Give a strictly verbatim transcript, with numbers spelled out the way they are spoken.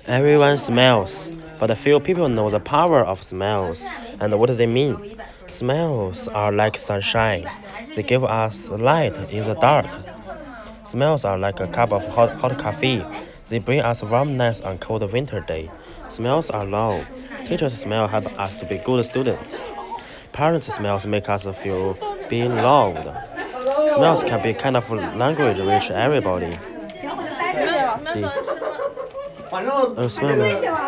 Everyone smells, but few people know the power of smells and what they mean. Smells are like sunshine. They give us light in the dark. Smells are like a cup of hot, hot coffee. They bring us warmness on cold winter day. Smells are love. Teachers' smell help us to be good students. Parents' smells make us feel being loved. Smells can be kind of language reach everybody. 对，呃，smell